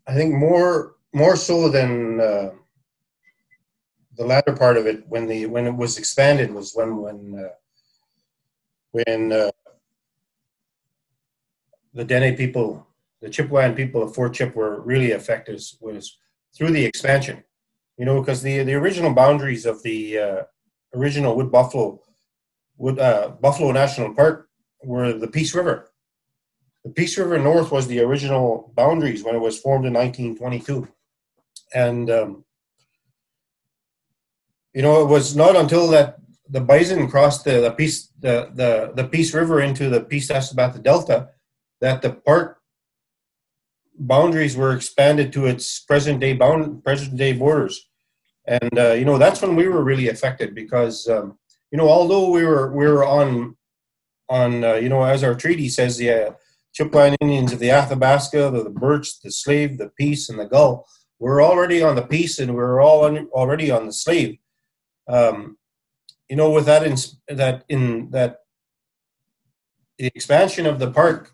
I think more so than the latter part of it, when it was expanded, was when the Dene people, the Chipewyan people of Fort Chip were really affected, was through the expansion. Because the original boundaries of the original Buffalo National Park were the Peace River. The Peace River North was the original boundaries when it was formed in 1922, and it was not until that the bison crossed the Peace River into the Peace Athabasca Delta that the park boundaries were expanded to its present day borders, and that's when we were really affected because although we were on as our treaty says, the Chipewyan Indians of the Athabasca, the Birch, the Slave, the Peace, and the Gull, we're already on the Peace and we're already on the Slave. With that the expansion of the park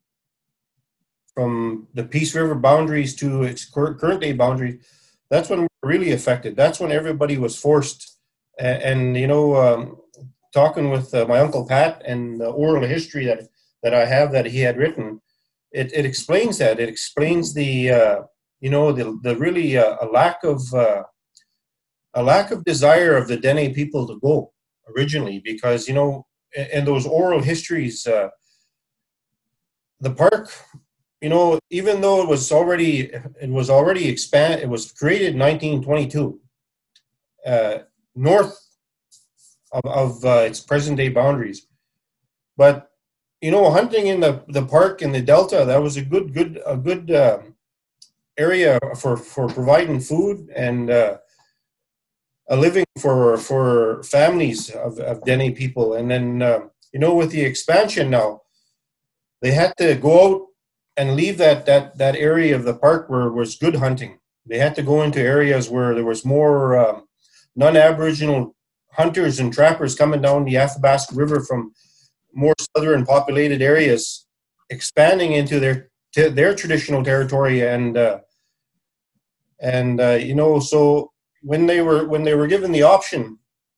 from the Peace River boundaries to its current day boundaries, that's when we were really affected. That's when everybody was forced. And talking with my Uncle Pat and the oral history that I have that he had written, it explains that. It explains the really a lack of desire of the Dene people to go originally, because in those oral histories, the park, even though it was already expanded, it was created in 1922, north of its present day boundaries. But hunting in the park in the Delta, that was a good area for providing food and a living for families of Dene people. And then with the expansion now, they had to go out and leave that area of the park where was good hunting. They had to go into areas where there was more non-Aboriginal hunters and trappers coming down the Athabasca River from more southern populated areas, expanding into their traditional territory, so when they were given the option,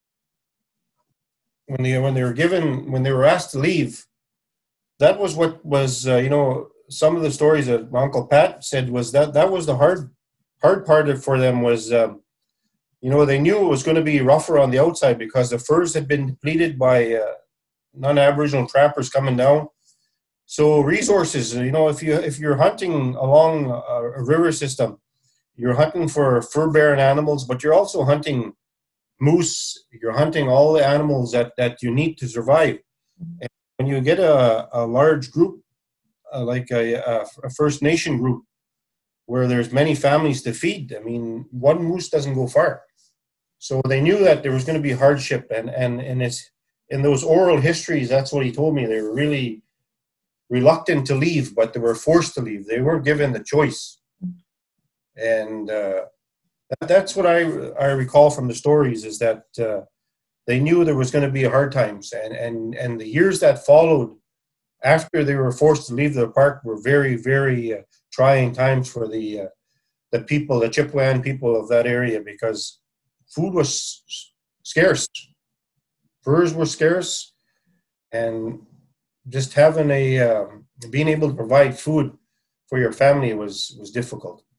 when they were asked to leave, that was what was some of the stories that my Uncle Pat said was that was the hard part for them was they knew it was going to be rougher on the outside because the furs had been depleted by non-Aboriginal trappers coming down. So resources, if you're hunting along a river system, you're hunting for fur-bearing animals, but you're also hunting moose. You're hunting all the animals that you need to survive. And when you get a large group, like a First Nation group, where there's many families to feed, I mean, one moose doesn't go far. So they knew that there was going to be hardship, and it's in those oral histories. That's what he told me. They were really reluctant to leave, but they were forced to leave. They weren't given the choice, and that's what I recall from the stories, is that they knew there was going to be hard times, and the years that followed after they were forced to leave the park were very, very trying times for the people, the Chipewyan people of that area, because food was scarce, furs were scarce, and just having being able to provide food for your family was difficult.